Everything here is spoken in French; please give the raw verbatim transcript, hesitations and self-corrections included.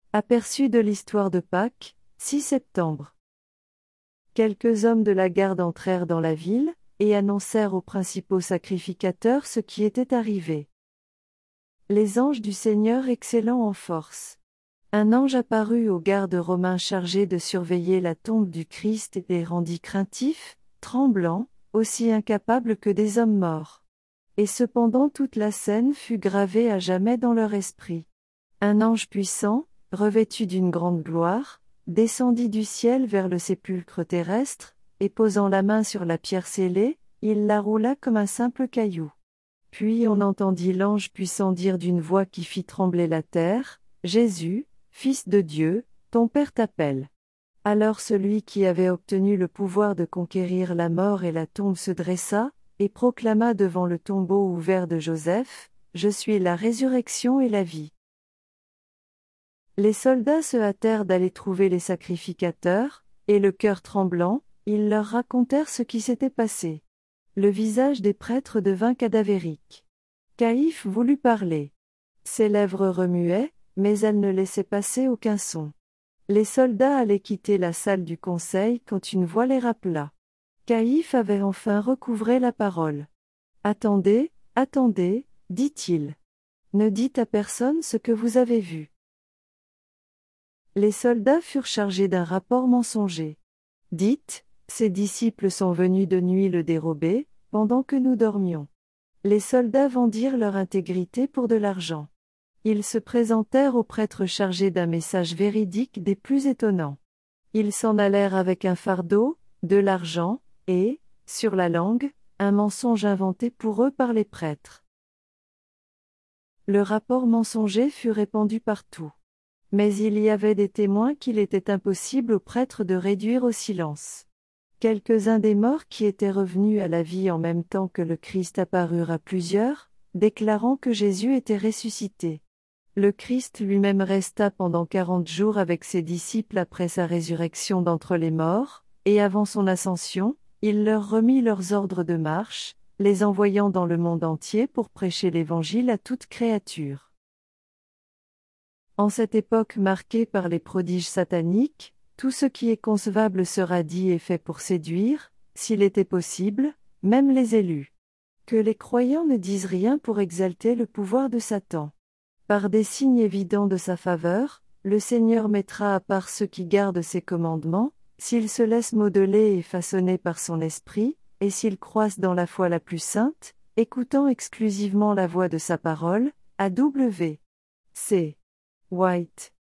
Aperçu de l'histoire de Pâques, six septembre. Quelques hommes de la garde entrèrent dans la ville, et annoncèrent aux principaux sacrificateurs ce qui était arrivé. Les anges du Seigneur excellant en force. Un ange apparut aux gardes romains chargés de surveiller la tombe du Christ et les rendit craintifs, tremblants, aussi incapables que des hommes morts. Et cependant toute la scène fut gravée à jamais dans leur esprit. Un ange puissant, revêtu d'une grande gloire, descendit du ciel vers le sépulcre terrestre, et posant la main sur la pierre scellée, il la roula comme un simple caillou. Puis on entendit l'ange puissant dire d'une voix qui fit trembler la terre, « Jésus, Fils de Dieu, ton Père t'appelle. » Alors celui qui avait obtenu le pouvoir de conquérir la mort et la tombe se dressa, et proclama devant le tombeau ouvert de Joseph, « Je suis la résurrection et la vie. » Les soldats se hâtèrent d'aller trouver les sacrificateurs, et le cœur tremblant, ils leur racontèrent ce qui s'était passé. Le visage des prêtres devint cadavérique. Caïphe voulut parler. Ses lèvres remuaient, mais elles ne laissaient passer aucun son. Les soldats allaient quitter la salle du conseil quand une voix les rappela. Caïphe avait enfin recouvré la parole. « Attendez, attendez, dit-il. Ne dites à personne ce que vous avez vu. » Les soldats furent chargés d'un rapport mensonger. « Dites, ses disciples sont venus de nuit le dérober, pendant que nous dormions. » Les soldats vendirent leur intégrité pour de l'argent. Ils se présentèrent aux prêtres chargés d'un message véridique des plus étonnants. Ils s'en allèrent avec un fardeau, de l'argent, et, sur la langue, un mensonge inventé pour eux par les prêtres. Le rapport mensonger fut répandu partout. Mais il y avait des témoins qu'il était impossible aux prêtres de réduire au silence. Quelques-uns des morts qui étaient revenus à la vie en même temps que le Christ apparurent à plusieurs, déclarant que Jésus était ressuscité. Le Christ lui-même resta pendant quarante jours avec ses disciples après sa résurrection d'entre les morts, et avant son ascension, il leur remit leurs ordres de marche, les envoyant dans le monde entier pour prêcher l'Évangile à toute créature. En cette époque marquée par les prodiges sataniques, tout ce qui est concevable sera dit et fait pour séduire, s'il était possible, même les élus. Que les croyants ne disent rien pour exalter le pouvoir de Satan. Par des signes évidents de sa faveur, le Seigneur mettra à part ceux qui gardent ses commandements, s'ils se laissent modeler et façonner par son esprit, et s'ils croissent dans la foi la plus sainte, écoutant exclusivement la voix de sa parole, A W C White.